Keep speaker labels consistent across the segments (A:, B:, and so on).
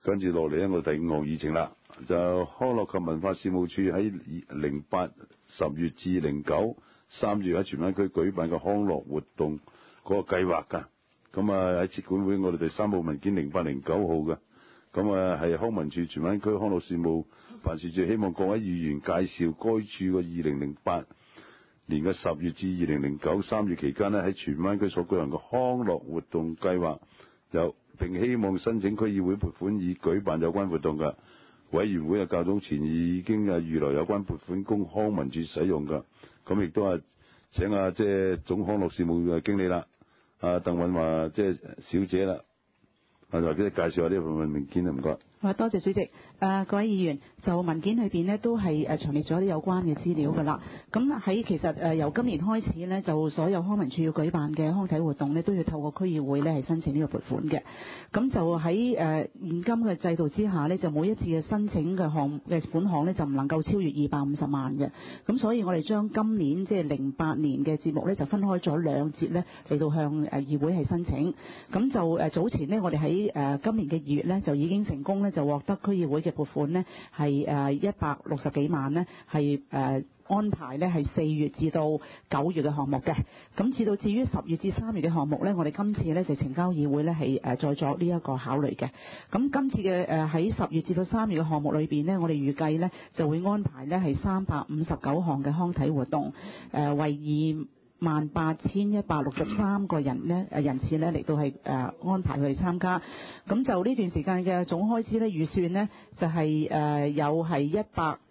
A: 跟住落嚟咧，我第5項議程啦，就康樂及文化事務處喺08 10月至09 3月喺荃灣區舉辦嘅康樂活動嗰個計劃㗎。咁喺設管會，我哋第3號文件08 09號嘅。咁係康文署荃灣區康樂事務辦事處，希望各位議員介紹該處個2008年嘅10月至2009 3月期間呢，喺荃灣區所舉行嘅康樂活動計劃，並希望申請區議會撥款以舉辦有關活動嘅。委員會較早前已經預留有關撥款供康文署使用㗎。咁亦都係請即係總康樂事務經理啦，鄧韻華即係小姐啦，或者介紹下呢份文件啊，唔該。
B: 多謝主席。各位議員，就文件裏邊呢都係詳列咗啲有關嘅資料㗎啦。咁其實由今年開始呢，就所有康文署要舉辦嘅康體活動呢，都要透過區議會呢係申請呢個撥款嘅。咁就喺現今嘅制度之下呢，就每一次嘅申請嘅款項呢，就唔能夠超越250萬嘅。咁所以我哋將今年即係08年嘅節目呢，就分開咗2節呢嚟到向議會係申請。咁就早前呢，我哋喺今年嘅2月呢，就已經成功呢，就獲得區議會嘅撥款呢係160幾萬呢係安排呢係4月至到9月嘅項目嘅。咁至於10月至3月嘅項目呢，我哋今次呢就呈交議會呢係再作呢一個考慮嘅。咁今次嘅喺10月至到3月嘅項目裏邊呢，我哋預計呢就會安排呢係359項嘅康體活動，為28,163個人次呢嚟到係安排佢哋參加。咁就呢段時間嘅總開支呢，預算呢就係有係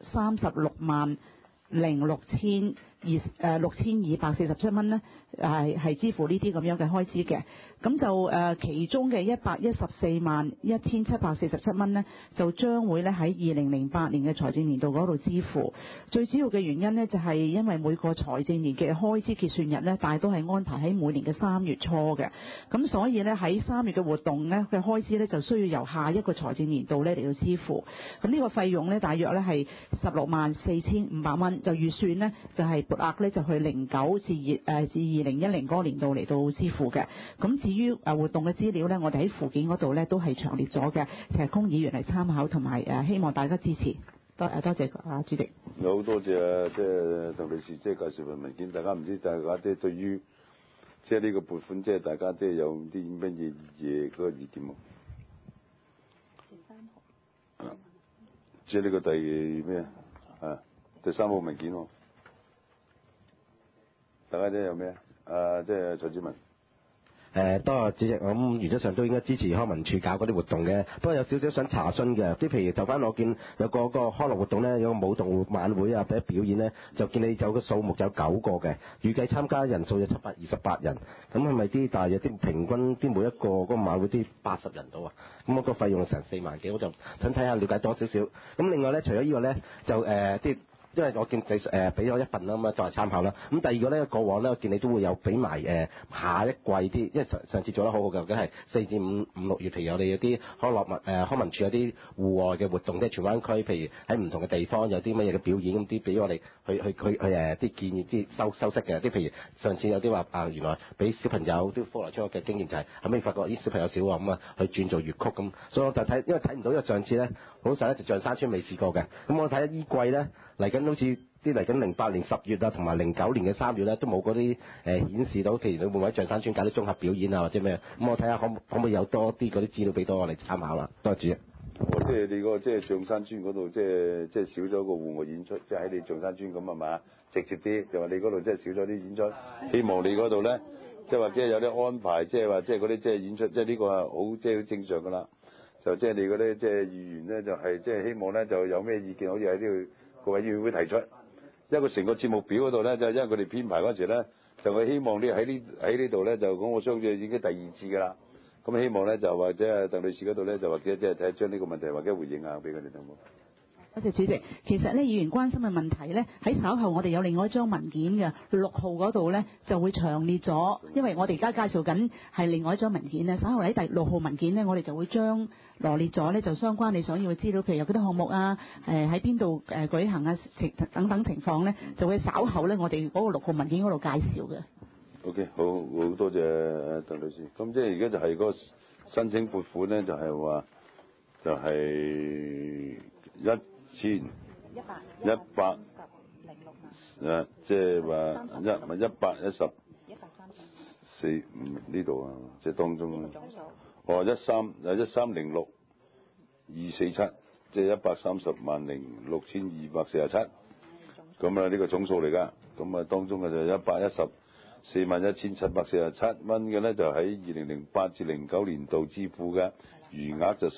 B: 136,6,247蚊呢係支付呢啲咁樣嘅開支嘅。咁就其中嘅114,1,747蚊呢，就將會呢喺2008年嘅財政年度嗰度支付。最主要嘅原因呢，就係因為每個財政年嘅開支結算日呢，大都係安排喺每年嘅3月初嘅。咁所以呢，喺3月嘅活動呢嘅開支呢，就需要由下一個財政年度呢嚟到支付。咁呢個費用呢，大約呢係164500蚊，就預算呢，就係撥額呢，就去09至2010嗰個年度嚟到支付嘅。咁至於活動嘅資料呢，我哋喺附件嗰度呢都係詳列咗嘅，提供議員嚟參考，同埋希望大家支持。多謝主席。
A: 好多謝即係鄧女士即係介紹份文件，大家唔知大家即係對於即係呢個撥款，即係大家即係有啲乜嘢嗰個意見冇？即係呢個第3號文件喎，大家即係有咩即係蔡志文。
C: 多謝主席，我諗原則上都應該支持康文署搞嗰啲活動嘅，不過有少少想查詢嘅，啲譬如就翻我見有個康樂活動咧，有個舞動晚會啊，或者表演咧，就見你有個數目有9個嘅，預計參加人數有728人，咁係咪啲大約啲平均啲每一個嗰個晚會啲80人到啊？咁個費用成4萬幾，我就想睇下了解多少少。咁另外咧，除咗呢個咧，就啲。因為我見你俾咗一份啦，咁作為參考啦。咁第二個咧，過往咧，我見你都會有俾埋下一季啲，因為上次做得好好嘅，梗係4至5、6月，譬如我哋有啲康文署有啲戶外嘅活動，即係荃灣區，譬如喺唔同嘅地方有啲乜嘢嘅表演，咁啲俾我哋去啲建議啲修飾嘅，啲譬如上次有啲話原來俾小朋友啲科來出嘅經驗就係後尾發覺啲小朋友少啊，咁去轉做粵曲咁，所以我就睇，因為睇唔到，因為上次咧好實咧就象山村未試過嘅，咁我睇下依季咧嚟緊。好似啲嚟緊08年10月啊，同埋09年嘅3月咧，都冇嗰啲顯示到，譬如你會唔會喺象山村搞啲綜合表演啊，或者咩？咁我睇下可唔可以有多啲嗰啲資料俾到我哋參考啦。多謝主席。
A: 即係你個即係象山村嗰度，即係少咗個戶外演出，即係喺你象山村咁係嘛？直接啲就話你嗰度即係少咗啲演出，希望你嗰度咧，即係或者有啲安排，即係話即係嗰啲即係演出，即係呢個係好即係好正常㗎啦。就即係你嗰啲即係議員咧，就係即係希望咧，就有咩意見，好似喺呢度。各位議員會提出，因為成個節目表嗰度咧，就因為佢哋編排嗰時咧，就係希望喺呢度咧，就講我相信已經第2次㗎啦。咁希望咧就或者鄧女士嗰度咧，就或者即係睇將呢個問題或者回應下俾佢哋好冇？
B: 多謝主席。其實咧，議員關心嘅問題咧，喺稍後我哋有另外一張文件嘅6號嗰度咧，就會詳列咗。因為我哋而家介紹緊係另外一張文件咧，稍後喺第6號文件咧，我哋就會將羅列咗咧，就相關你想要嘅資料，譬如有幾多項目啊，喺邊度舉行啊，等等情況咧，就會稍後咧，我哋嗰個6號文件嗰度介紹嘅。
A: OK， 好多謝鄧女士。咁即係而家就係嗰個申請撥款咧，就係話就係1100即係話114呢度啊，即係當中1306247，即係1306247，咁啊呢個總數嚟㗎，咁啊當中嘅就1141747蚊嘅咧，就喺2008至09年度支付嘅，餘額就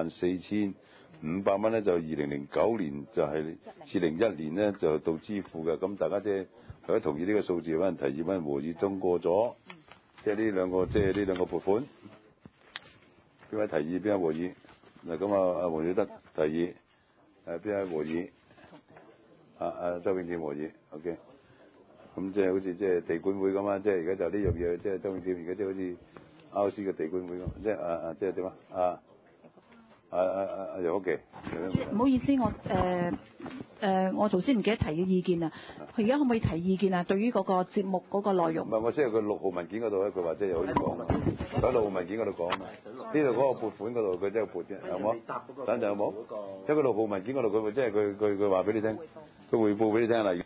A: 164500蚊咧，就2009年就係至01年咧就到支付嘅，咁大家即係如果同意呢個數字，有人提議，有人和議通過咗，即係呢兩個撥款，邊位提議？邊位和議？嗱咁啊，黃小德提議，邊位和議？周永健和議 ，OK。咁即係好似即係地管會咁啊！即係而家就呢樣嘢，即係周永健而家即係好似 RC 嘅地管會咁，即係即係點啊？楊屋琪，
D: 唔好意思，我頭先唔記得提嘅意見啊！佢而家可唔可以提意見啊？對於嗰個節目嗰個內容。
A: 唔係，我即係佢6號文件嗰度咧，佢話即係有啲講啊，喺6號文件嗰度講啊嘛。呢度嗰個撥款嗰度，佢真係撥啫，有冇？等陣有冇？即係佢6號文件嗰度，佢即係佢話俾你聽，佢彙報俾你聽啦。